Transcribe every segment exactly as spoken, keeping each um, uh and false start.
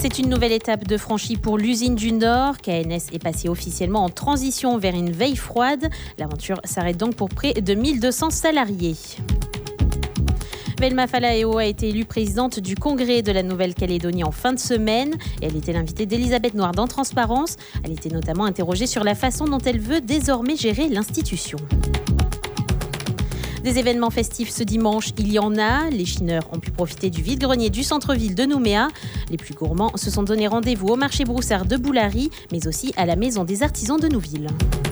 C'est une nouvelle étape de franchie pour l'usine du Nord. K N S est passée officiellement en transition vers une veille froide. L'aventure s'arrête donc pour près de mille deux cents salariés. Belma Falaeo a été élue présidente du Congrès de la Nouvelle-Calédonie en fin de semaine. Et elle était l'invitée d'Elisabeth Noir dans Transparence. Elle était notamment interrogée sur la façon dont elle veut désormais gérer l'institution. Des événements festifs ce dimanche, il y en a. Les chineurs ont pu profiter du vide-grenier du centre-ville de Nouméa. Les plus gourmands se sont donné rendez-vous au marché Broussard de Boulary, mais aussi à la Maison des artisans de Nouville.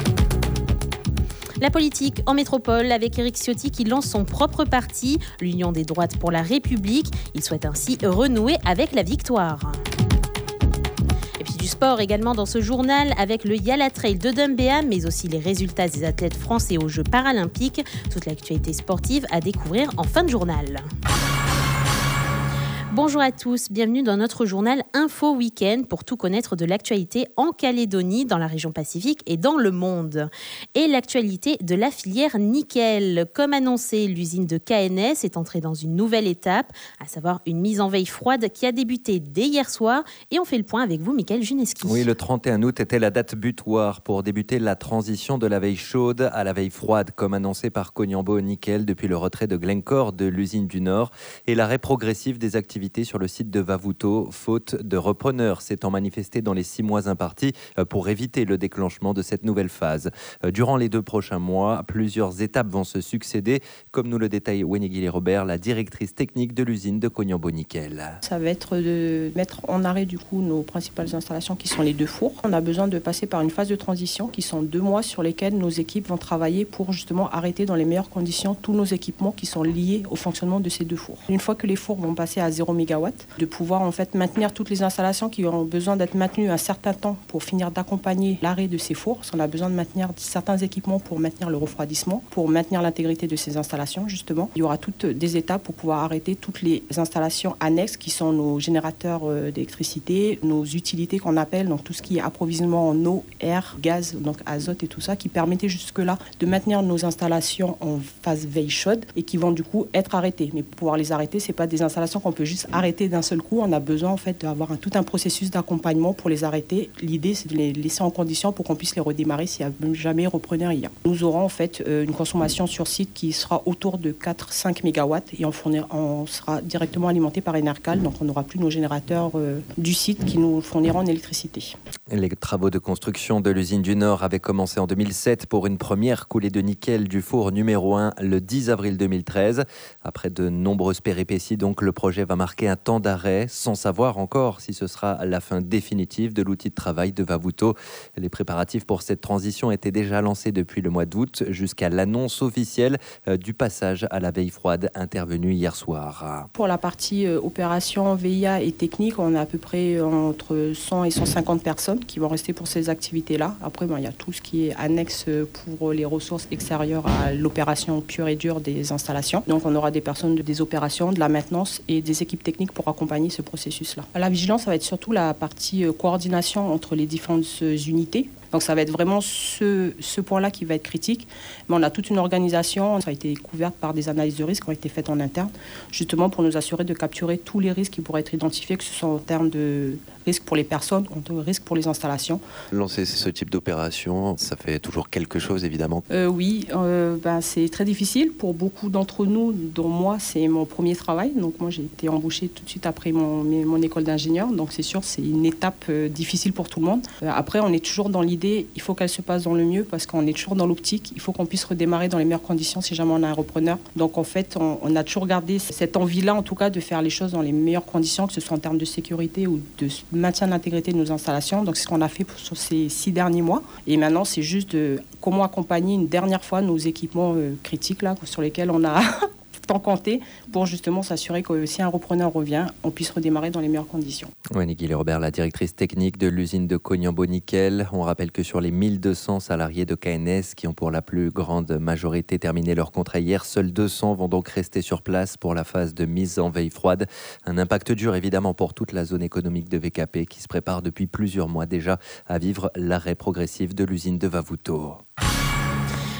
La politique en métropole avec Éric Ciotti qui lance son propre parti, l'Union des droites pour la République. Il souhaite ainsi renouer avec la victoire. Et puis du sport également dans ce journal avec le Yala Trail de Dumbéa, mais aussi les résultats des athlètes français aux Jeux paralympiques. Toute l'actualité sportive à découvrir en fin de journal. Bonjour à tous, bienvenue dans notre journal Info Week-end pour tout connaître de l'actualité en Calédonie, dans la région Pacifique et dans le monde. Et l'actualité de la filière nickel. Comme annoncé, l'usine de K N S est entrée dans une nouvelle étape, à savoir une mise en veille froide qui a débuté dès hier soir. Et on fait le point avec vous, Mickaël Juneski. Oui, le trente et un août était la date butoir pour débuter la transition de la veille chaude à la veille froide, comme annoncé par Koniambo Nickel depuis le retrait de Glencore de l'usine du Nord et l'arrêt progressif des activités sur le site de Vavouto, faute de repreneurs s'étant manifesté dans les six mois impartis pour éviter le déclenchement de cette nouvelle phase. Durant les deux prochains mois, plusieurs étapes vont se succéder, comme nous le détaille Wenigile Robert, la directrice technique de l'usine de Koniambo Nickel. Ça va être de mettre en arrêt du coup nos principales installations qui sont les deux fours. On a besoin de passer par une phase de transition qui sont deux mois sur lesquels nos équipes vont travailler pour justement arrêter dans les meilleures conditions tous nos équipements qui sont liés au fonctionnement de ces deux fours. Une fois que les fours vont passer à zéro mégawatts, de pouvoir en fait maintenir toutes les installations qui ont besoin d'être maintenues un certain temps pour finir d'accompagner l'arrêt de ces fours. On a besoin de maintenir certains équipements pour maintenir le refroidissement, pour maintenir l'intégrité de ces installations justement. Il y aura toutes des étapes pour pouvoir arrêter toutes les installations annexes qui sont nos générateurs d'électricité, nos utilités qu'on appelle, donc tout ce qui est approvisionnement en eau, air, gaz, donc azote et tout ça, qui permettait jusque-là de maintenir nos installations en phase veille chaude et qui vont du coup être arrêtées. Mais pour pouvoir les arrêter, c'est pas des installations qu'on peut juste arrêter d'un seul coup. On a besoin en fait d'avoir un, tout un processus d'accompagnement pour les arrêter. L'idée, c'est de les laisser en condition pour qu'on puisse les redémarrer s'il n'y a jamais repreneur il y a. Nous aurons en fait euh, une consommation sur site qui sera autour de quatre à cinq mégawatts et on, fournir, on sera directement alimenté par Enercal, donc on n'aura plus nos générateurs euh, du site qui nous fourniront en électricité. Les travaux de construction de l'usine du Nord avaient commencé en deux mille sept pour une première coulée de nickel du four numéro un le dix avril deux mille treize. Après de nombreuses péripéties, donc, le projet va marquer un temps d'arrêt, sans savoir encore si ce sera la fin définitive de l'outil de travail de Vavouto. Les préparatifs pour cette transition étaient déjà lancés depuis le mois d'août, jusqu'à l'annonce officielle du passage à la veille froide intervenue hier soir. Pour la partie euh, opération V I A et technique, on a à peu près entre cent et cent cinquante personnes qui vont rester pour ces activités-là. Après, bon, il y a tout ce qui est annexe pour les ressources extérieures à l'opération pure et dure des installations. Donc, on aura des personnes de, des opérations, de la maintenance et des équipes techniques pour accompagner ce processus-là. La vigilance, ça va être surtout la partie euh, coordination entre les différentes euh, unités. Donc ça va être vraiment ce, ce point-là qui va être critique. Mais on a toute une organisation, ça a été couverte par des analyses de risques qui ont été faites en interne, justement pour nous assurer de capturer tous les risques qui pourraient être identifiés, que ce soit en termes de risques pour les personnes, en termes de risques pour les installations. Lancer ce type d'opération, ça fait toujours quelque chose évidemment. Euh, oui, euh, ben, c'est très difficile pour beaucoup d'entre nous, dont moi c'est mon premier travail. Donc moi j'ai été embauchée tout de suite après mon, mon école d'ingénieur. Donc c'est sûr c'est une étape euh, difficile pour tout le monde. Euh, après on est toujours dans l'idée il faut qu'elle se passe dans le mieux parce qu'on est toujours dans l'optique. Il faut qu'on puisse redémarrer dans les meilleures conditions si jamais on a un repreneur. Donc en fait, on, on a toujours gardé cette envie-là, en tout cas, de faire les choses dans les meilleures conditions, que ce soit en termes de sécurité ou de maintien de l'intégrité de nos installations. Donc c'est ce qu'on a fait sur ces six derniers mois. Et maintenant, c'est juste de comment accompagner une dernière fois nos équipements euh, critiques là, sur lesquels on a tant compté pour justement s'assurer que si un repreneur revient, on puisse redémarrer dans les meilleures conditions. Wenigile Robert, la directrice technique de l'usine de Koniambo Nickel. On rappelle que sur les mille deux cents salariés de K N S qui ont pour la plus grande majorité terminé leur contrat hier, seuls deux cents vont donc rester sur place pour la phase de mise en veille froide. Un impact dur évidemment pour toute la zone économique de V K P qui se prépare depuis plusieurs mois déjà à vivre l'arrêt progressif de l'usine de Vavouto.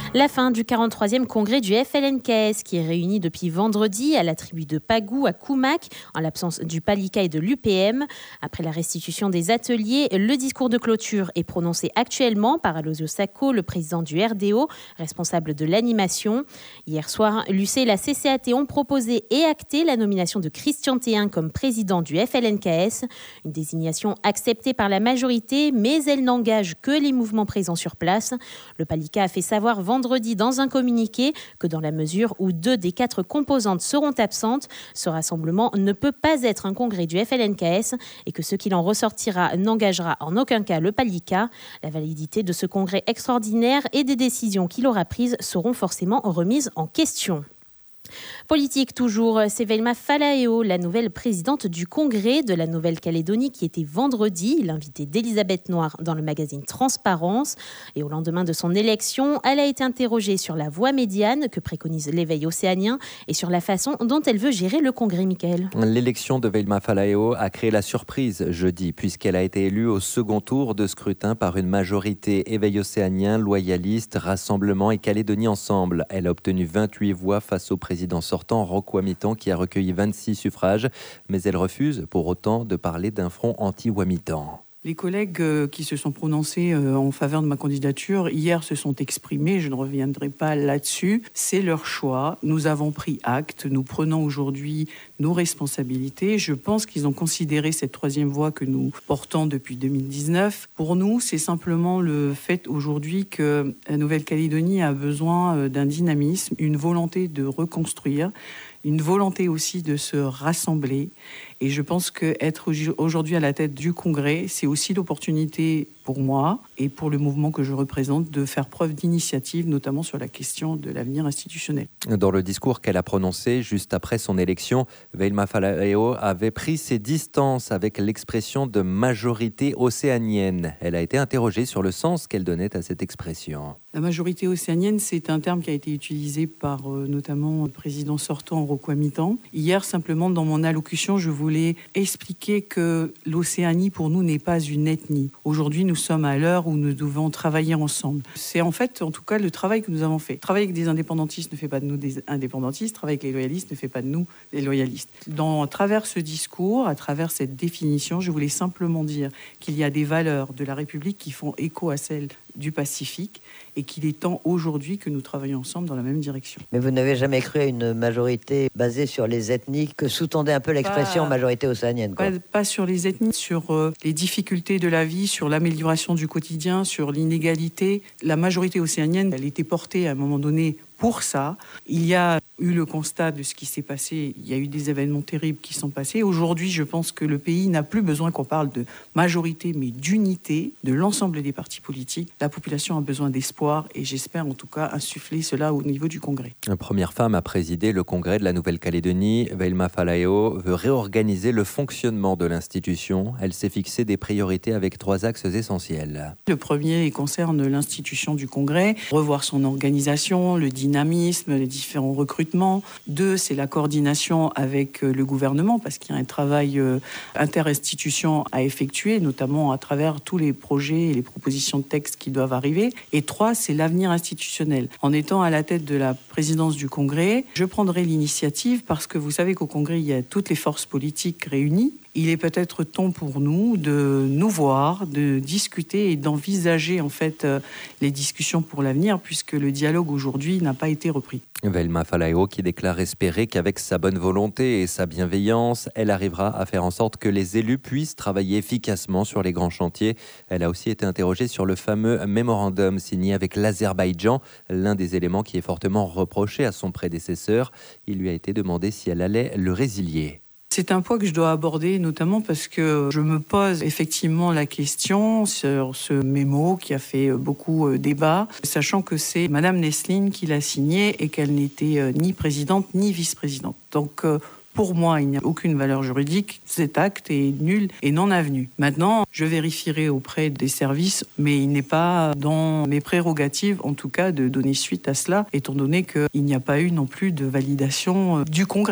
La fin du quarante-troisième congrès du F L N K S qui est réuni depuis vendredi à la tribu de Pagou à Koumak, en l'absence du Palika et de l'U P M. Après la restitution des ateliers, le discours de clôture est prononcé actuellement par Alosio Sacco, le président du R D O, responsable de l'animation. Hier soir, l'U C et la C C A T ont proposé et acté la nomination de Christian Théin comme président du F L N K S. Une désignation acceptée par la majorité, mais elle n'engage que les mouvements présents sur place. Le Palika a fait savoir vendredi vendredi dans un communiqué que dans la mesure où deux des quatre composantes seront absentes, ce rassemblement ne peut pas être un congrès du F L N K S et que ce qu'il en ressortira n'engagera en aucun cas le Palika. La validité de ce congrès extraordinaire et des décisions qu'il aura prises seront forcément remises en question. Politique toujours, c'est Velma Falaeo, la nouvelle présidente du Congrès de la Nouvelle-Calédonie qui était vendredi, l'invitée d'Elisabeth Noir dans le magazine Transparence. Et au lendemain de son élection, elle a été interrogée sur la voie médiane que préconise l'éveil océanien et sur la façon dont elle veut gérer le Congrès, Mickaël. L'élection de Velma Falaeo a créé la surprise jeudi puisqu'elle a été élue au second tour de scrutin par une majorité éveil océanien, loyaliste, Rassemblement et Calédonie Ensemble. Elle a obtenu vingt-huit voix face au président sortant, Roch Wamitan, qui a recueilli vingt-six suffrages, mais elle refuse pour autant de parler d'un front anti-Wamitan. Les collègues qui se sont prononcés en faveur de ma candidature hier se sont exprimés, je ne reviendrai pas là-dessus, c'est leur choix. Nous avons pris acte, nous prenons aujourd'hui nos responsabilités. Je pense qu'ils ont considéré cette troisième voie que nous portons depuis deux mille dix-neuf. Pour nous, c'est simplement le fait aujourd'hui que la Nouvelle-Calédonie a besoin d'un dynamisme, une volonté de reconstruire, une volonté aussi de se rassembler. Et je pense qu'être aujourd'hui à la tête du Congrès, c'est aussi l'opportunité pour moi et pour le mouvement que je représente de faire preuve d'initiative, notamment sur la question de l'avenir institutionnel. Dans le discours qu'elle a prononcé juste après son élection, Velma Falaeo avait pris ses distances avec l'expression de majorité océanienne. Elle a été interrogée sur le sens qu'elle donnait à cette expression. La majorité océanienne, c'est un terme qui a été utilisé par euh, notamment le président sortant, Roch Wamitan. Hier, simplement, dans mon allocution, je voulais expliquer que l'Océanie, pour nous, n'est pas une ethnie. Aujourd'hui, nous sommes à l'heure où nous devons travailler ensemble. C'est en fait, en tout cas, le travail que nous avons fait. Travailler avec des indépendantistes ne fait pas de nous des indépendantistes. Travailler avec les loyalistes ne fait pas de nous des loyalistes. Dans, à travers ce discours, à travers cette définition, je voulais simplement dire qu'il y a des valeurs de la République qui font écho à celles du Pacifique et qu'il est temps aujourd'hui que nous travaillions ensemble dans la même direction. Mais vous n'avez jamais cru à une majorité basée sur les ethnies que sous-tendait un peu l'expression pas, majorité océanienne, quoi. Pas, pas sur les ethnies, sur euh, les difficultés de la vie, sur l'amélioration du quotidien, sur l'inégalité. La majorité océanienne, elle était portée à un moment donné pour ça. Il y a eu le constat de ce qui s'est passé. Il y a eu des événements terribles qui sont passés. Aujourd'hui, je pense que le pays n'a plus besoin qu'on parle de majorité, mais d'unité de l'ensemble des partis politiques. La population a besoin d'espoir et j'espère en tout cas insuffler cela au niveau du Congrès. La première femme à présider le Congrès de la Nouvelle-Calédonie, Velma Falaeo, veut réorganiser le fonctionnement de l'institution. Elle s'est fixé des priorités avec trois axes essentiels. Le premier concerne l'institution du Congrès, revoir son organisation, le dynamisme, les différents recrutements. Deux, c'est la coordination avec le gouvernement, parce qu'il y a un travail interinstitution à effectuer, notamment à travers tous les projets et les propositions de textes qui doivent arriver. Et trois, c'est l'avenir institutionnel. En étant à la tête de la présidence du Congrès, je prendrai l'initiative, parce que vous savez qu'au Congrès, il y a toutes les forces politiques réunies. Il est peut-être temps pour nous de nous voir, de discuter et d'envisager en fait les discussions pour l'avenir, puisque le dialogue aujourd'hui n'a pas été repris. Velma Falaeo qui déclare espérer qu'avec sa bonne volonté et sa bienveillance, elle arrivera à faire en sorte que les élus puissent travailler efficacement sur les grands chantiers. Elle a aussi été interrogée sur le fameux mémorandum signé avec l'Azerbaïdjan, l'un des éléments qui est fortement reproché à son prédécesseur. Il lui a été demandé si elle allait le résilier. C'est un point que je dois aborder, notamment parce que je me pose effectivement la question sur ce mémo qui a fait beaucoup débat, sachant que c'est Madame Nesline qui l'a signé et qu'elle n'était ni présidente ni vice-présidente. Donc, pour moi, il n'y a aucune valeur juridique. Cet acte est nul et non avenu. Maintenant, je vérifierai auprès des services, mais il n'est pas dans mes prérogatives, en tout cas, de donner suite à cela, étant donné qu'il n'y a pas eu non plus de validation du Congrès.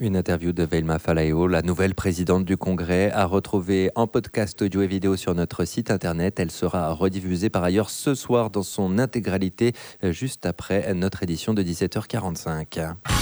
Une interview de Veilma Falaeo, la nouvelle présidente du Congrès, à retrouver en podcast audio et vidéo sur notre site internet. Elle sera rediffusée par ailleurs ce soir dans son intégralité, juste après notre édition de dix-sept heures quarante-cinq.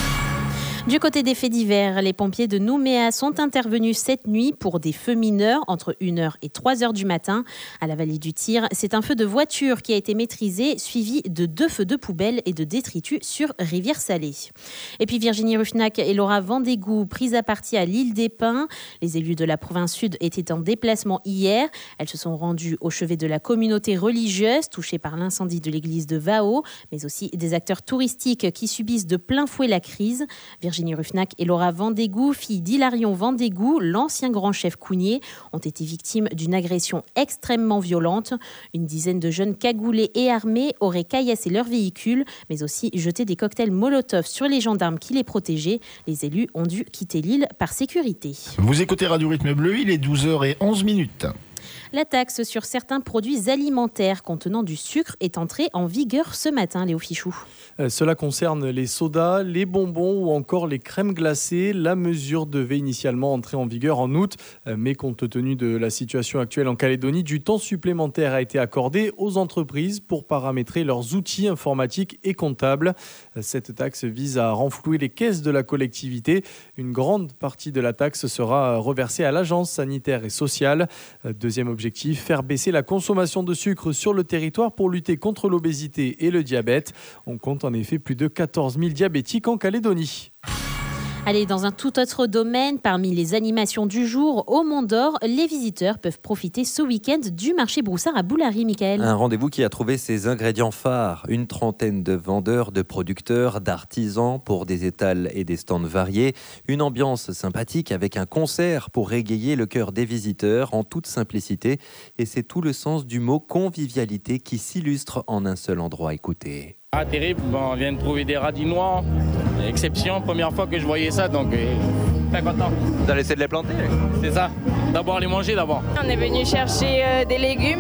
Du côté des faits divers, les pompiers de Nouméa sont intervenus cette nuit pour des feux mineurs entre une heure et trois heures du matin. À la vallée du Tir, c'est un feu de voiture qui a été maîtrisé, suivi de deux feux de poubelle et de détritus sur Rivière-Salée. Et puis Virginie Ruffnac et Laura Vendégou, prises à partie à l'île des Pins. Les élus de la province sud étaient en déplacement hier. Elles se sont rendues au chevet de la communauté religieuse touchée par l'incendie de l'église de Vao, mais aussi des acteurs touristiques qui subissent de plein fouet la crise. Virginie Ruffnac et Laura Vendégou, fille d'Hilarion Vendégou, l'ancien grand chef Cougnier, ont été victimes d'une agression extrêmement violente. Une dizaine de jeunes cagoulés et armés auraient caillassé leur véhicule, mais aussi jeté des cocktails Molotov sur les gendarmes qui les protégeaient. Les élus ont dû quitter l'île par sécurité. Vous écoutez Radio Rythme Bleu, il est douze heures onze minutes. La taxe sur certains produits alimentaires contenant du sucre est entrée en vigueur ce matin, Léo Fichou. Euh, cela concerne les sodas, les bonbons ou encore les crèmes glacées. La mesure devait initialement entrer en vigueur en août, euh, mais compte tenu de la situation actuelle en Calédonie, du temps supplémentaire a été accordé aux entreprises pour paramétrer leurs outils informatiques et comptables. Euh, cette taxe vise à renflouer les caisses de la collectivité. Une grande partie de la taxe sera reversée à l'agence sanitaire et sociale. Euh, deuxième objectif, Objectif, faire baisser la consommation de sucre sur le territoire pour lutter contre l'obésité et le diabète. On compte en effet plus de quatorze mille diabétiques en Calédonie. Allez, dans un tout autre domaine, parmi les animations du jour, au Mont d'Or, les visiteurs peuvent profiter ce week-end du marché Broussard à Boulary, Michael. Un rendez-vous qui a trouvé ses ingrédients phares. Une trentaine de vendeurs, de producteurs, d'artisans pour des étals et des stands variés. Une ambiance sympathique avec un concert pour égayer le cœur des visiteurs en toute simplicité. Et c'est tout le sens du mot convivialité qui s'illustre en un seul endroit. Écoutez. Ah, terrible, bon, on vient de trouver des radinois, exception, première fois que je voyais ça, donc euh, très content. Vous allez essayer de les planter? C'est ça, d'abord les manger d'abord. On est venu chercher euh, des légumes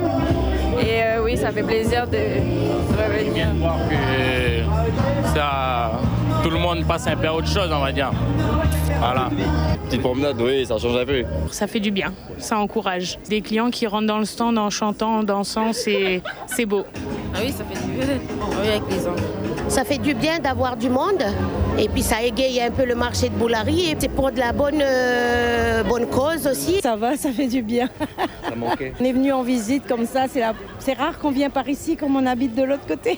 et euh, oui, ça fait plaisir de, de revenir. Bien de voir que ça, tout le monde passe un peu à autre chose, on va dire. Voilà. Petite promenade, oui, ça change un peu. Ça fait du bien, ça encourage. Des clients qui rentrent dans le stand en chantant, en dansant, c'est, c'est beau. Ah oui, ça fait du bien. Oui, avec les enfants. Ça fait du bien d'avoir du monde et puis ça égaye un peu le marché de Boulary et c'est pour de la bonne, euh, bonne cause aussi. Ça va, ça fait du bien. Ça manquait. On est venu en visite comme ça, c'est, la... c'est rare qu'on vient par ici comme on habite de l'autre côté.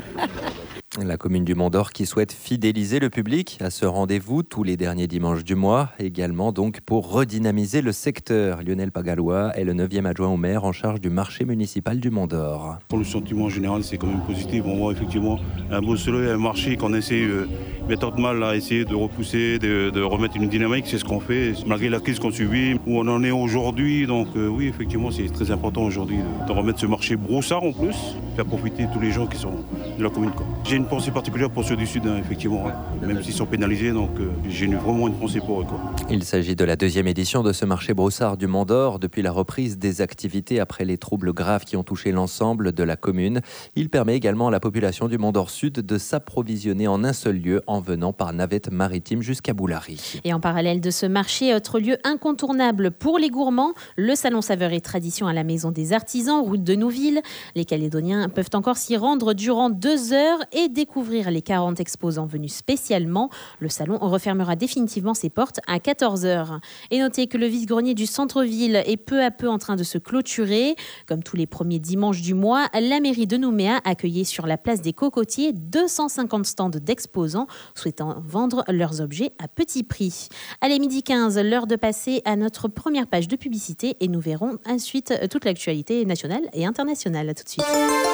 La commune du Mont d'Or qui souhaite fidéliser le public à ce rendez-vous tous les derniers dimanches du mois, également donc pour redynamiser le secteur. Lionel Pagalois est le neuvième adjoint au maire en charge du marché municipal du Mont d'Or. Pour le sentiment général, c'est quand même positif. On voit effectivement un beau soleil, un marché qu'on essaie euh, tant de mal à essayer de repousser, de, de remettre une dynamique. C'est ce qu'on fait, malgré la crise qu'on subit, où on en est aujourd'hui. Donc euh, oui, effectivement, c'est très important aujourd'hui de, de remettre ce marché Broussard en plus, faire profiter tous les gens qui sont de la commune. Quoi. J'ai une pensée particulière pour ceux du Sud, hein, effectivement, hein, même s'ils sont pénalisés, donc euh, j'ai une, vraiment une pensée pour eux. Quoi. Il s'agit de la deuxième édition de ce marché Broussard du Mont d'Or depuis la reprise des activités après les troubles graves qui ont touché l'ensemble de la commune. Il permet également à la population du Mont d'Or Sud de s'approvisionner en un seul lieu en venant par navette maritime jusqu'à Boulary. Et en parallèle de ce marché, autre lieu incontournable pour les gourmands, le salon Saveurs et Traditions à la Maison des Artisans, route de Nouville. Les Calédoniens peuvent encore s'y rendre durant deux heures et découvrir les quarante exposants venus spécialement. Le salon refermera définitivement ses portes à quatorze heures. Et notez que le vide-grenier du centre-ville est peu à peu en train de se clôturer. Comme tous les premiers dimanches du mois, la mairie de Nouméa accueillait sur la place des Cocotiers deux cent cinquante stands d'exposants souhaitant vendre leurs objets à petit prix. Allez, midi quinze, l'heure de passer à notre première page de publicité et nous verrons ensuite toute l'actualité nationale et internationale. À tout de suite.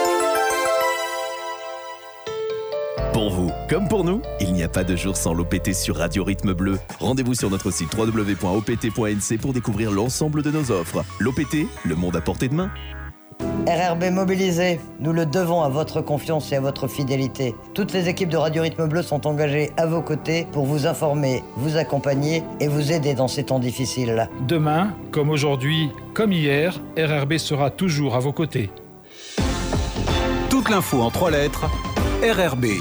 Pour vous, comme pour nous, il n'y a pas de jour sans l'O P T sur Radio Rythme Bleu. Rendez-vous sur notre site w w w point o p t point n c pour découvrir l'ensemble de nos offres. L'O P T, le monde à portée de main. R R B mobilisé, nous le devons à votre confiance et à votre fidélité. Toutes les équipes de Radio Rythme Bleu sont engagées à vos côtés pour vous informer, vous accompagner et vous aider dans ces temps difficiles. Demain, comme aujourd'hui, comme hier, R R B sera toujours à vos côtés. Toute l'info en trois lettres, R R B.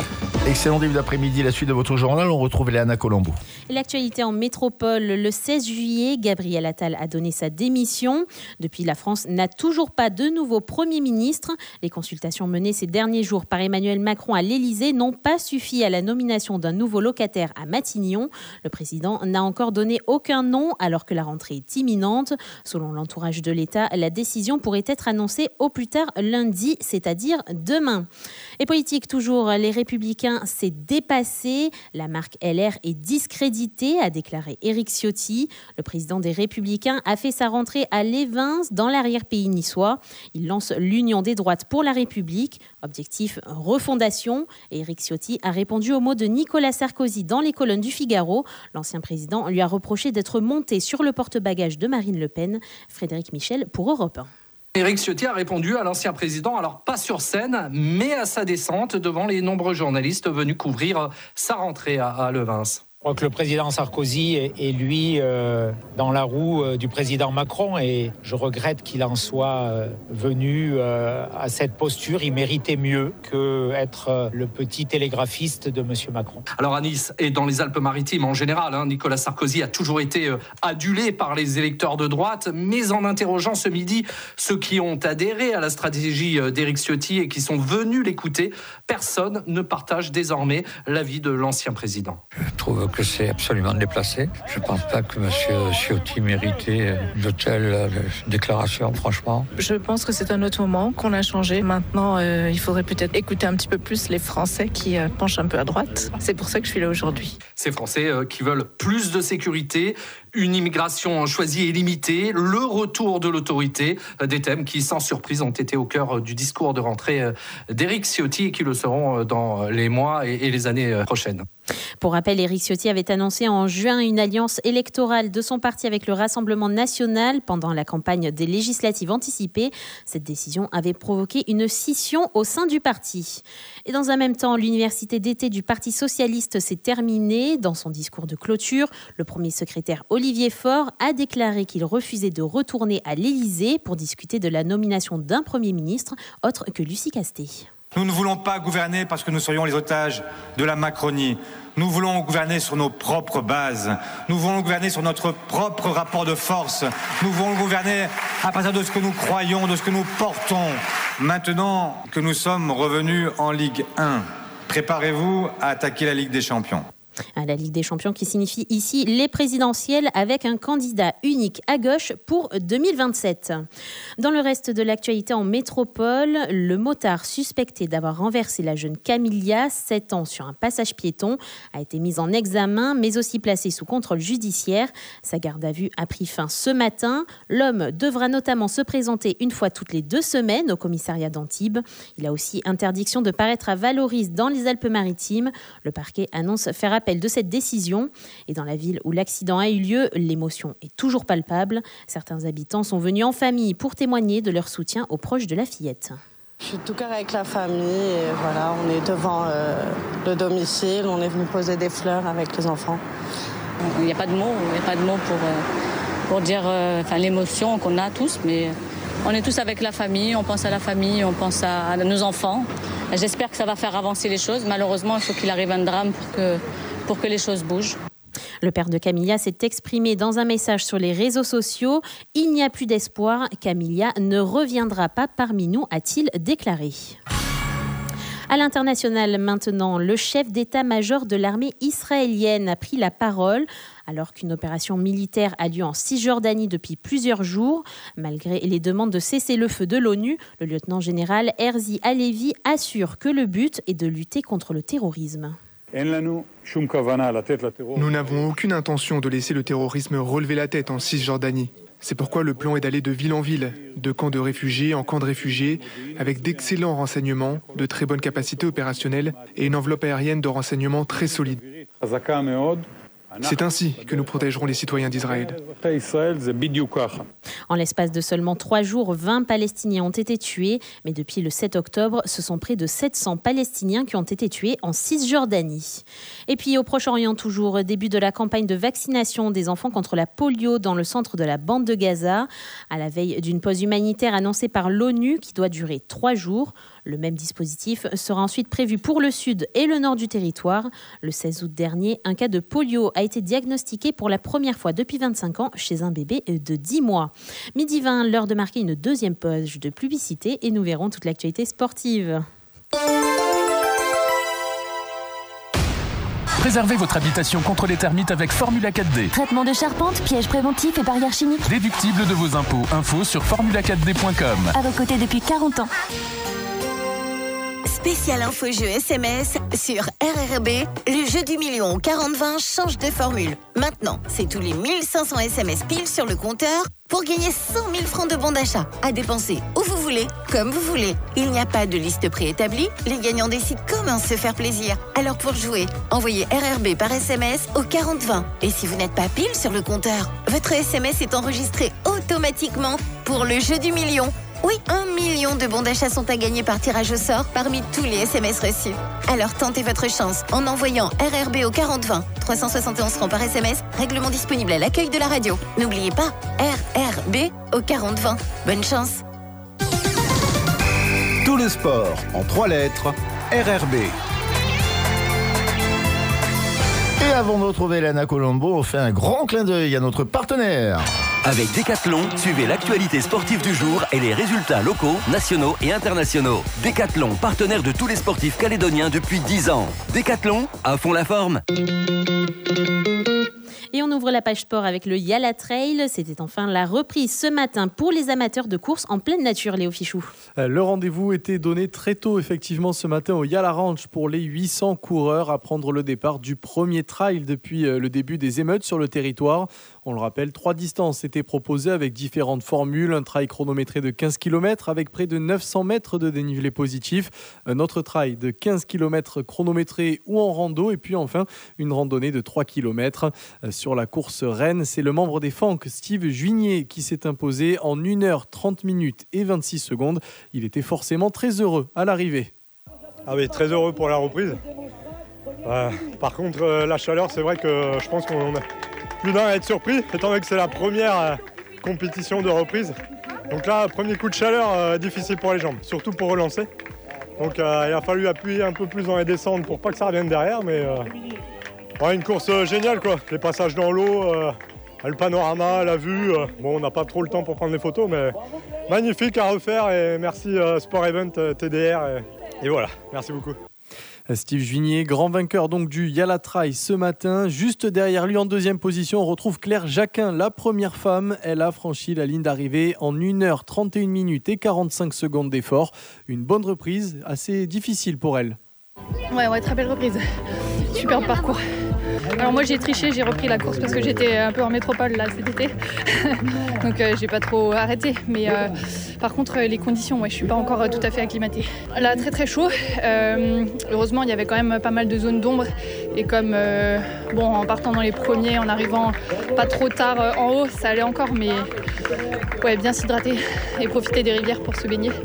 Excellent début d'après-midi, la suite de votre journal, on retrouve Léana Colombo. L'actualité en métropole, le seize juillet, Gabriel Attal a donné sa démission. Depuis, la France n'a toujours pas de nouveau Premier ministre. Les consultations menées ces derniers jours par Emmanuel Macron à l'Élysée n'ont pas suffi à la nomination d'un nouveau locataire à Matignon. Le président n'a encore donné aucun nom alors que la rentrée est imminente. Selon l'entourage de l'État, la décision pourrait être annoncée au plus tard lundi, c'est-à-dire demain. Et politique toujours, les Républicains s'est dépassé. La marque L R est discréditée, a déclaré Éric Ciotti. Le président des Républicains a fait sa rentrée à Lévins, dans l'arrière-pays niçois. Il lance l'Union des droites pour la République. Objectif, refondation. Et Éric Ciotti a répondu aux mots de Nicolas Sarkozy dans les colonnes du Figaro. L'ancien président lui a reproché d'être monté sur le porte-bagages de Marine Le Pen. Frédéric Michel pour Europe un. Éric Ciotti a répondu à l'ancien président, alors pas sur scène, mais à sa descente devant les nombreux journalistes venus couvrir sa rentrée à, à Lévins. Je crois que le président Sarkozy est, lui euh, dans la roue euh, du président Macron et je regrette qu'il en soit euh, venu euh, à cette posture. Il méritait mieux qu'être euh, le petit télégraphiste de M. Macron. Alors à Nice et dans les Alpes-Maritimes en général, hein, Nicolas Sarkozy a toujours été euh, adulé par les électeurs de droite, mais en interrogeant ce midi ceux qui ont adhéré à la stratégie euh, d'Éric Ciotti et qui sont venus l'écouter, personne ne partage désormais l'avis de l'ancien président. Je trouve que c'est absolument déplacé. Je ne pense pas que M. Ciotti méritait de telles déclarations, franchement. Je pense que c'est un autre moment, qu'on a changé. Maintenant, euh, il faudrait peut-être écouter un petit peu plus les Français qui euh, penchent un peu à droite. C'est pour ça que je suis là aujourd'hui. Ces Français euh, qui veulent plus de sécurité, une immigration choisie et limitée, le retour de l'autorité, euh, des thèmes qui, sans surprise, ont été au cœur euh, du discours de rentrée euh, d'Éric Ciotti et qui le seront euh, dans les mois et, et les années euh, prochaines. Pour rappel, Éric Ciotti avait annoncé en juin une alliance électorale de son parti avec le Rassemblement national pendant la campagne des législatives anticipées. Cette décision avait provoqué une scission au sein du parti. Et dans un même temps, l'université d'été du Parti socialiste s'est terminée. Dans son discours de clôture, le premier secrétaire Olivier Faure a déclaré qu'il refusait de retourner à l'Élysée pour discuter de la nomination d'un Premier ministre, autre que Lucie Castet. Nous ne voulons pas gouverner parce que nous serions les otages de la Macronie. Nous voulons gouverner sur nos propres bases. Nous voulons gouverner sur notre propre rapport de force. Nous voulons gouverner à partir de ce que nous croyons, de ce que nous portons. Maintenant que nous sommes revenus en Ligue un, préparez-vous à attaquer la Ligue des Champions. À la Ligue des Champions qui signifie ici les présidentielles avec un candidat unique à gauche pour deux mille vingt-sept. Dans le reste de l'actualité en métropole, le motard suspecté d'avoir renversé la jeune Camilla, sept ans, sur un passage piéton, a été mis en examen mais aussi placé sous contrôle judiciaire. Sa garde à vue a pris fin ce matin. L'homme devra notamment se présenter une fois toutes les deux semaines au commissariat d'Antibes. Il a aussi interdiction de paraître à Valoris dans les Alpes-Maritimes. Le parquet annonce faire appel de cette décision. Et dans la ville où l'accident a eu lieu, l'émotion est toujours palpable. Certains habitants sont venus en famille pour témoigner de leur soutien aux proches de la fillette. Je suis tout cœur avec la famille et voilà, on est devant euh, le domicile, on est venu poser des fleurs avec les enfants. Il n'y a pas de mots, il n'y a pas de mots pour, euh, pour dire euh, enfin, l'émotion qu'on a tous, mais on est tous avec la famille, on pense à la famille, on pense à, à nos enfants. J'espère que ça va faire avancer les choses. Malheureusement, il faut qu'il arrive un drame pour que pour que les choses bougent. Le père de Camilla s'est exprimé dans un message sur les réseaux sociaux. « Il n'y a plus d'espoir, Camilla ne reviendra pas parmi nous », a-t-il déclaré. À l'international maintenant, le chef d'état-major de l'armée israélienne a pris la parole alors qu'une opération militaire a lieu en Cisjordanie depuis plusieurs jours. Malgré les demandes de cessez-le-feu de l'ONU, le lieutenant-général Herzi Halevi assure que le but est de lutter contre le terrorisme. Nous n'avons aucune intention de laisser le terrorisme relever la tête en Cisjordanie. C'est pourquoi le plan est d'aller de ville en ville, de camp de réfugiés en camp de réfugiés, avec d'excellents renseignements, de très bonnes capacités opérationnelles et une enveloppe aérienne de renseignements très solide. C'est ainsi que nous protégerons les citoyens d'Israël. En l'espace de seulement trois jours, vingt Palestiniens ont été tués. Mais depuis le sept octobre, ce sont près de sept cents Palestiniens qui ont été tués en Cisjordanie. Et puis au Proche-Orient toujours, début de la campagne de vaccination des enfants contre la polio dans le centre de la bande de Gaza. À la veille d'une pause humanitaire annoncée par l'ONU qui doit durer trois jours, Le même dispositif sera ensuite prévu pour le sud et le nord du territoire. Le seize août dernier, un cas de polio a été diagnostiqué pour la première fois depuis vingt-cinq ans chez un bébé de dix mois. Midi vingt, l'heure de marquer une deuxième page de publicité et nous verrons toute l'actualité sportive. Préservez votre habitation contre les termites avec Formula quatre D. Traitement de charpente, pièges préventifs et barrières chimiques. Déductible de vos impôts. Info sur formula quatre d point com. À vos côtés depuis quarante ans. Spécial info jeu S M S sur R R B. Le jeu du million au quarante vingt change de formule. Maintenant, c'est tous les mille cinq cents S M S pile sur le compteur pour gagner cent mille francs de bons d'achat à dépenser où vous voulez, comme vous voulez. Il n'y a pas de liste préétablie. Les gagnants décident comment se faire plaisir. Alors pour jouer, envoyez R R B par S M S au quarante vingt. Et si vous n'êtes pas pile sur le compteur, votre S M S est enregistré automatiquement pour le jeu du million. Oui, un million de bons d'achat sont à gagner par tirage au sort parmi tous les S M S reçus. Alors tentez votre chance en envoyant R R B au quarante vingt. trois cent soixante et onze francs par S M S, règlement disponible à l'accueil de la radio. N'oubliez pas, R R B au quarante vingt. Bonne chance. Tout le sport en trois lettres, R R B. Et avant de retrouver Léana Colombo, on fait un grand clin d'œil à notre partenaire. Avec Decathlon, suivez l'actualité sportive du jour et les résultats locaux, nationaux et internationaux. Decathlon, partenaire de tous les sportifs calédoniens depuis dix ans. Decathlon, à fond la forme. Et on ouvre la page sport avec le Yala Trail. C'était enfin la reprise ce matin pour les amateurs de course en pleine nature, Léo Fichou. Le rendez-vous était donné très tôt, effectivement, ce matin au Yala Ranch pour les huit cents coureurs à prendre le départ du premier trail depuis le début des émeutes sur le territoire. On le rappelle, trois distances étaient proposées avec différentes formules. Un trail chronométré de quinze kilomètres avec près de neuf cents mètres de dénivelé positif. Un autre trail de quinze kilomètres chronométré ou en rando. Et puis enfin, une randonnée de trois kilomètres. Sur la course Rennes, c'est le membre des Fanques, Steve Juigné, qui s'est imposé en une heure trente minutes et vingt-six secondes. Il était forcément très heureux à l'arrivée. Ah oui, très heureux pour la reprise. Euh, par contre, euh, la chaleur, c'est vrai que je pense qu'on a plus d'un à être surpris, étant donné que c'est la première euh, compétition de reprise. Donc là, premier coup de chaleur, euh, difficile pour les jambes, surtout pour relancer. Donc euh, il a fallu appuyer un peu plus dans les descentes pour pas que ça revienne derrière, mais euh, ouais, une course euh, géniale quoi. Les passages dans l'eau, euh, le panorama, la vue. Euh, bon, on n'a pas trop le temps pour prendre des photos, mais magnifique à refaire et merci euh, Sport Event euh, T D R et, et voilà, merci beaucoup. Steve Juigné, grand vainqueur donc du Yala Trail ce matin. Juste derrière lui en deuxième position, on retrouve Claire Jacquin, la première femme. Elle a franchi la ligne d'arrivée en une heure trente et une minutes et quarante-cinq secondes d'effort. Une bonne reprise, assez difficile pour elle. Ouais, ouais, très belle reprise. Superbe parcours. Alors moi j'ai triché, j'ai repris la course parce que j'étais un peu en métropole là cet été. Donc euh, j'ai pas trop arrêté. Mais euh, par contre les conditions, ouais, je suis pas encore tout à fait acclimatée. Là très très chaud. Euh, heureusement il y avait quand même pas mal de zones d'ombre. Et comme euh, bon en partant dans les premiers, en arrivant pas trop tard euh, en haut, ça allait encore, mais ouais, bien s'hydrater et profiter des rivières pour se baigner.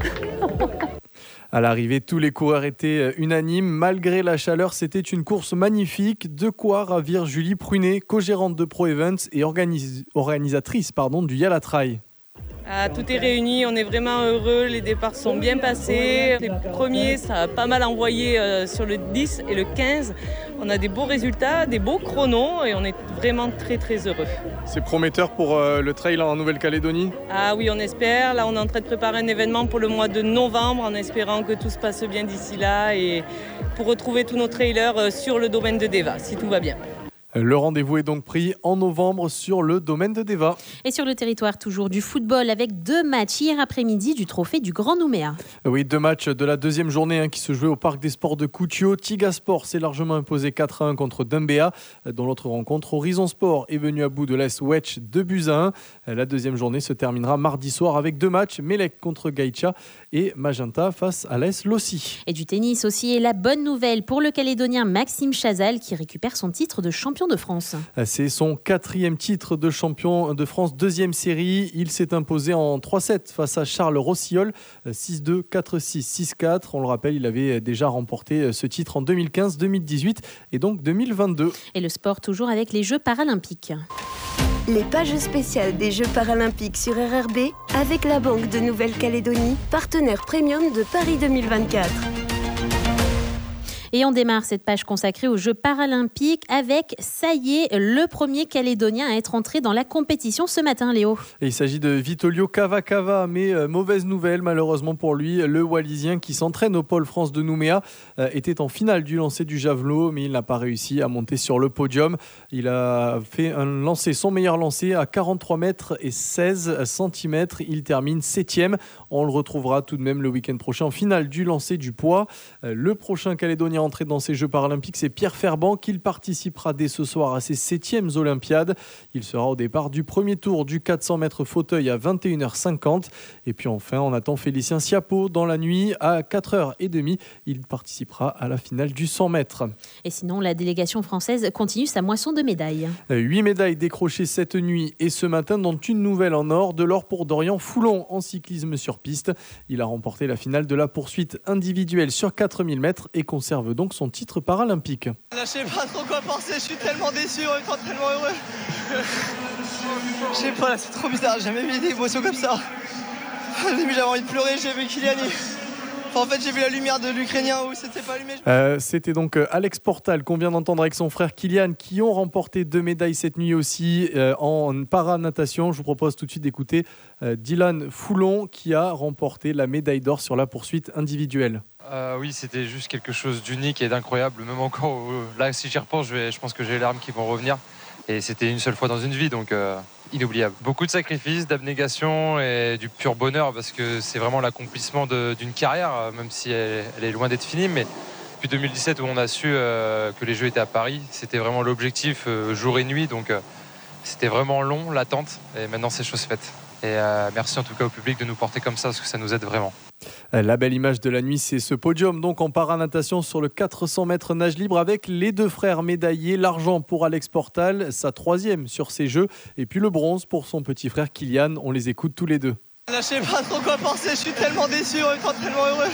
À l'arrivée, tous les coureurs étaient unanimes. Malgré la chaleur, c'était une course magnifique. De quoi ravir Julie Prunet, co-gérante de Pro Events et organis- organisatrice pardon, du Yala Trail. Ah, tout est réuni, on est vraiment heureux, les départs sont bien passés. Les premiers, ça a pas mal envoyé euh, sur le dix et le quinze. On a des beaux résultats, des beaux chronos et on est vraiment très très heureux. C'est prometteur pour euh, le trail en Nouvelle-Calédonie ? Ah oui, on espère. Là, on est en train de préparer un événement pour le mois de novembre en espérant que tout se passe bien d'ici là et pour retrouver tous nos trailers euh, sur le domaine de Deva, si tout va bien. Le rendez-vous est donc pris en novembre sur le domaine de Deva. Et sur le territoire, toujours du football avec deux matchs hier après-midi du trophée du Grand Nouméa. Oui, deux matchs de la deuxième journée hein, qui se jouaient au Parc des Sports de Koutio. Tigasport s'est largement imposé quatre à un contre Dumbéa. Dans l'autre rencontre, Horizon Sport est venu à bout de l'A S Wedge deux buts à un. La deuxième journée se terminera mardi soir avec deux matchs. Melec contre Gaïcha et Magenta face à l'A S Lossi. Et du tennis aussi. Et la bonne nouvelle pour le Calédonien Maxime Chazal qui récupère son titre de champion de France. C'est son quatrième titre de champion de France, deuxième série. Il s'est imposé en trois sept face à Charles Rossiol, six deux, quatre six, six quatre. On le rappelle, il avait déjà remporté ce titre en deux mille quinze, deux mille dix-huit et donc deux mille vingt-deux. Et le sport toujours avec les Jeux paralympiques. Les pages spéciales des Jeux paralympiques sur R R B avec la Banque de Nouvelle-Calédonie, partenaire premium de Paris deux mille vingt-quatre. Et on démarre cette page consacrée aux Jeux paralympiques avec, ça y est, le premier Calédonien à être entré dans la compétition ce matin, Léo. Et il s'agit de Vitolio Cavacava, mais euh, mauvaise nouvelle malheureusement pour lui. Le Wallisien qui s'entraîne au Pôle France de Nouméa euh, était en finale du lancer du javelot, mais il n'a pas réussi à monter sur le podium. Il a fait un lancer, son meilleur lancer à quarante-trois mètres et seize centimètres. Il termine septième. On le retrouvera tout de même le week-end prochain en finale du lancer du poids. Euh, le prochain Calédonien entré dans ces Jeux paralympiques, c'est Pierre Ferban qui participera dès ce soir à ses septièmes Olympiades. Il sera au départ du premier tour du quatre cents mètres fauteuil à vingt et une heures cinquante. Et puis enfin, on attend Félicien Sciappo dans la nuit à quatre heures trente. Il participera à la finale du cent mètres. Et sinon, la délégation française continue sa moisson de médailles. Huit médailles décrochées cette nuit et ce matin, dont une nouvelle en or, de l'or pour Dorian Foulon en cyclisme sur piste. Il a remporté la finale de la poursuite individuelle sur quatre mille mètres et conserve donc son titre paralympique. Là, je sais pas trop quoi penser, je suis tellement déçu, en même temps tellement heureux. Je sais pas, là, c'est trop bizarre, j'ai jamais vu des émotions comme ça. Au début, j'avais envie de pleurer, j'ai vu Kylian. Enfin, en fait, j'ai vu la lumière de l'Ukrainien où c'était pas allumé. Euh, c'était donc Alex Portal qu'on vient d'entendre avec son frère Kylian qui ont remporté deux médailles cette nuit aussi euh, en paranatation. Je vous propose tout de suite d'écouter euh, Dylan Foulon qui a remporté la médaille d'or sur la poursuite individuelle. Euh, oui, c'était juste quelque chose d'unique et d'incroyable. Même encore, là, si j'y repense, je, vais, je pense que j'ai les larmes qui vont revenir. Et c'était une seule fois dans une vie, donc euh, inoubliable. Beaucoup de sacrifices, d'abnégation et du pur bonheur, parce que c'est vraiment l'accomplissement de, d'une carrière, même si elle, elle est loin d'être finie. Mais depuis deux mille dix-sept, où on a su euh, que les Jeux étaient à Paris, c'était vraiment l'objectif, euh, jour et nuit. Donc euh, c'était vraiment long, l'attente. Et maintenant, c'est chose faite. Et euh, merci en tout cas au public de nous porter comme ça, parce que ça nous aide vraiment. La belle image de la nuit, c'est ce podium donc en paranatation sur le quatre cents mètres nage libre avec les deux frères médaillés. L'argent pour Alex Portal, sa troisième sur ces Jeux, et puis le bronze pour son petit frère Kylian. On les écoute tous les deux. Là, je sais pas trop quoi penser, je suis tellement déçu, en même temps tellement heureux.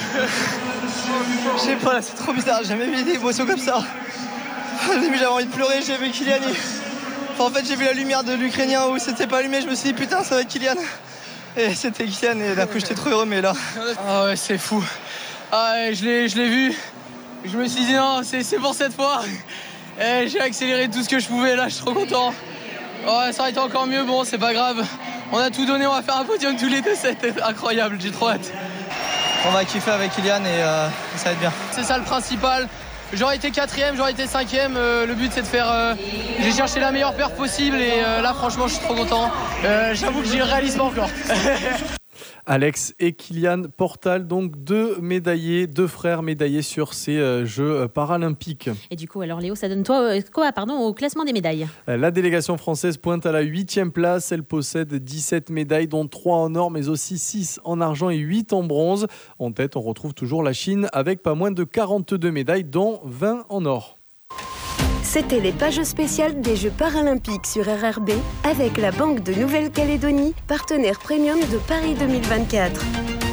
Je sais pas, là, c'est trop bizarre, j'ai jamais vu des émotions comme ça. Au début, j'avais envie de pleurer, j'ai vu Kylian. Enfin, en fait, j'ai vu la lumière de l'Ukrainien où c'était pas allumé, je me suis dit putain, ça va être Kylian. Et c'était Kylian et d'un coup j'étais trop heureux, mais là... Ah ouais, c'est fou. Ah ouais, je l'ai, je l'ai vu. Je me suis dit non, c'est, c'est pour cette fois. Et j'ai accéléré tout ce que je pouvais, là je suis trop content. Ouais, ça aurait été encore mieux, bon c'est pas grave. On a tout donné, on va faire un podium tous les deux, c'était incroyable, j'ai trop hâte. On va kiffer avec Kylian et euh, ça va être bien. C'est ça le principal. J'aurais été quatrième, j'aurais été cinquième. Euh, le but c'est de faire. Euh, j'ai cherché la meilleure paire possible et euh, là franchement je suis trop content. Euh, j'avoue que j'y réalise pas encore. Alex et Kylian Portal, donc deux médaillés, deux frères médaillés sur ces euh, Jeux paralympiques. Et du coup, alors Léo, ça donne toi euh, quoi pardon, au classement des médailles? La délégation française pointe à la huitième place. Elle possède dix-sept médailles, dont trois en or, mais aussi six en argent et huit en bronze. En tête, on retrouve toujours la Chine avec pas moins de quarante-deux médailles, dont vingt en or. C'était les pages spéciales des Jeux paralympiques sur R R B avec la Banque de Nouvelle-Calédonie, partenaire premium de Paris deux mille vingt-quatre.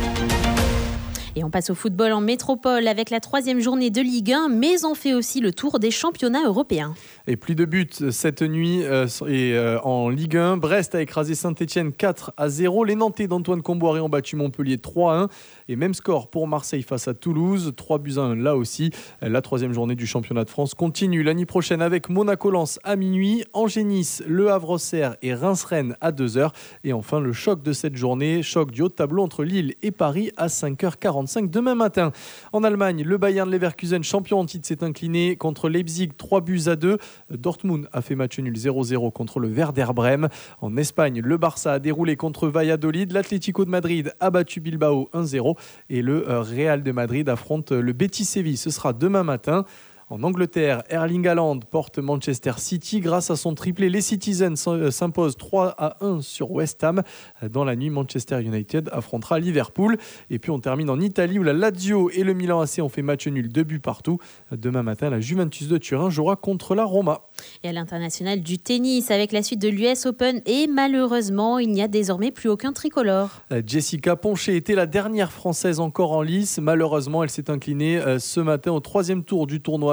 Et on passe au football en métropole avec la troisième journée de Ligue un, mais on fait aussi le tour des championnats européens. Et plus de buts cette nuit euh, et, euh, en Ligue un. Brest a écrasé Saint-Etienne quatre à zéro. Les Nantais d'Antoine Comboiré ont battu Montpellier trois à un. Et même score pour Marseille face à Toulouse, trois buts à un là aussi. La troisième journée du championnat de France continue l'année prochaine avec Monaco-Lens à minuit, Angers-Nice, Le Havre-Auxerre et Reims-Rennes à deux heures. Et enfin le choc de cette journée, choc du haut de tableau entre Lille et Paris à cinq heures quarante-cinq demain matin. En Allemagne, le Bayern Leverkusen, champion en titre, s'est incliné contre Leipzig trois buts à deux. Dortmund a fait match nul zéro zéro contre le Werder Brême. En Espagne, le Barça a déroulé contre Valladolid. L'Atlético de Madrid a battu Bilbao un zéro. Et le Real de Madrid affronte le Betis Séville. Ce sera demain matin. En Angleterre, Erling Haaland porte Manchester City. Grâce à son triplé, les Citizens s'imposent trois à un sur West Ham. Dans la nuit, Manchester United affrontera Liverpool. Et puis on termine en Italie où la Lazio et le Milan A C ont fait match nul, deux buts partout. Demain matin, la Juventus de Turin jouera contre la Roma. Et à l'international du tennis, avec la suite de l'U S Open, et malheureusement, il n'y a désormais plus aucun tricolore. Jessica Ponché était la dernière Française encore en lice. Malheureusement, elle s'est inclinée ce matin au troisième tour du tournoi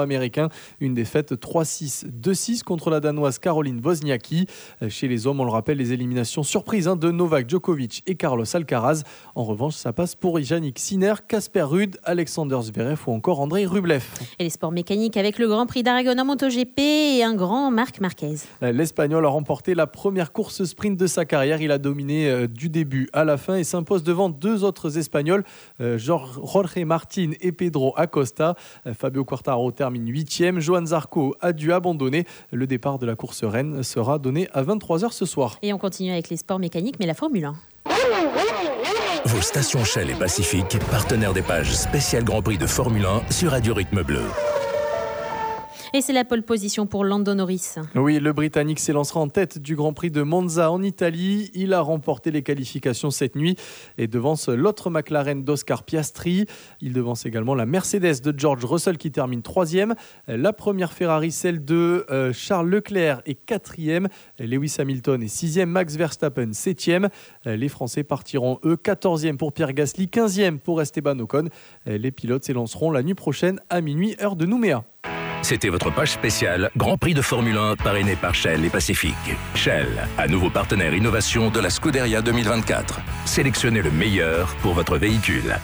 nord-américain. Une défaite trois six, deux six contre la Danoise Caroline Wozniacki. Chez les hommes, on le rappelle, les éliminations surprises hein, de Novak Djokovic et Carlos Alcaraz. En revanche, ça passe pour Jannik Sinner, Casper Ruud, Alexander Zverev ou encore Andrei Rublev. Et les sports mécaniques avec le Grand Prix d'Aragon en MotoGP et un grand Marc Marquez. L'Espagnol a remporté la première course sprint de sa carrière. Il a dominé euh, du début à la fin et s'impose devant deux autres Espagnols, euh, Jorge Martin et Pedro Acosta. Euh, Fabio Quartararo termine huitième. Johan Zarco a dû abandonner. Le départ de la course reine sera donné à vingt-trois heures ce soir. Et on continue avec les sports mécaniques, mais la Formule un. Vos stations Shell et Pacifique, partenaires des pages spéciales Grand Prix de Formule un sur Radio Rythme Bleu. Et c'est la pole position pour Lando Norris. Oui, le Britannique s'élancera en tête du Grand Prix de Monza en Italie. Il a remporté les qualifications cette nuit et devance l'autre McLaren d'Oscar Piastri. Il devance également la Mercedes de George Russell qui termine troisième. La première Ferrari, celle de euh, Charles Leclerc, est quatrième. Lewis Hamilton est sixième. Max Verstappen septième. Les Français partiront eux quatorzième pour Pierre Gasly, quinzième pour Esteban Ocon. Les pilotes s'élanceront la nuit prochaine à minuit heure de Nouméa. C'était votre page spéciale Grand Prix de Formule un parrainé par Shell et Pacifique. Shell, à nouveau partenaire innovation de la Scuderia deux mille vingt-quatre. Sélectionnez le meilleur pour votre véhicule.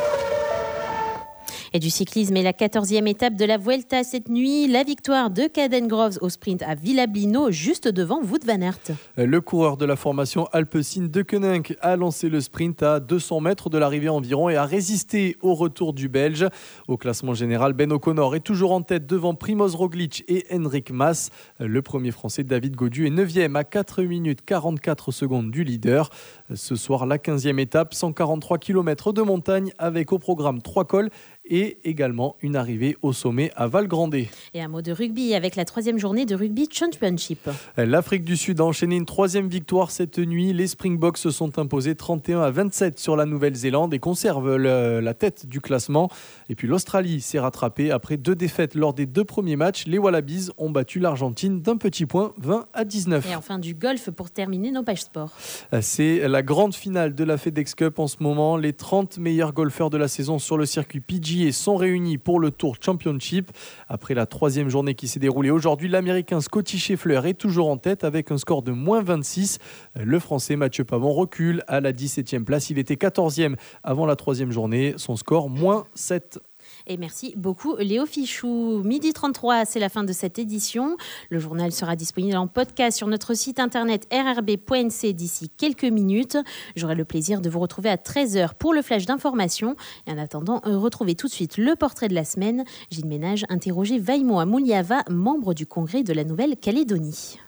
Et du cyclisme et la quatorzième étape de la Vuelta cette nuit, la victoire de Caden Groves au sprint à Villablino, juste devant Wout van Aert. Le coureur de la formation Alpecin de Koenig a lancé le sprint à deux cents mètres de l'arrivée environ et a résisté au retour du Belge. Au classement général, Ben O'Connor est toujours en tête devant Primoz Roglic et Henrik Mas. Le premier français David Gaudu est neuvième à quatre minutes quarante-quatre secondes du leader. Ce soir, la quinzième étape, cent quarante-trois kilomètres de montagne avec au programme trois cols et également une arrivée au sommet à Valgrandé. Et un mot de rugby avec la troisième journée de rugby championship. L'Afrique du Sud a enchaîné une troisième victoire cette nuit. Les Springboks se sont imposés trente et un à vingt-sept sur la Nouvelle-Zélande et conservent le, la tête du classement. Et puis l'Australie s'est rattrapée après deux défaites lors des deux premiers matchs. Les Wallabies ont battu l'Argentine d'un petit point, vingt à dix-neuf. Et enfin du golf pour terminer nos pages sport. C'est la grande finale de la FedEx Cup en ce moment. Les trente meilleurs golfeurs de la saison sur le circuit P G A sont réunis pour le Tour Championship. Après la troisième journée qui s'est déroulée aujourd'hui, l'Américain Scotty Scheffler est toujours en tête avec un score de moins vingt-six. Le Français Mathieu Pavon recule à la dix-septième place. Il était quatorzième avant la troisième journée. Son score, moins sept. Et merci beaucoup Léo Fichou. midi trente-trois, c'est la fin de cette édition. Le journal sera disponible en podcast sur notre site internet r r b point n c d'ici quelques minutes. J'aurai le plaisir de vous retrouver à treize heures pour le flash d'information. Et en attendant, retrouvez tout de suite le portrait de la semaine. Gilles Ménage interrogeait Vaimo Amouliava, membre du Congrès de la Nouvelle-Calédonie.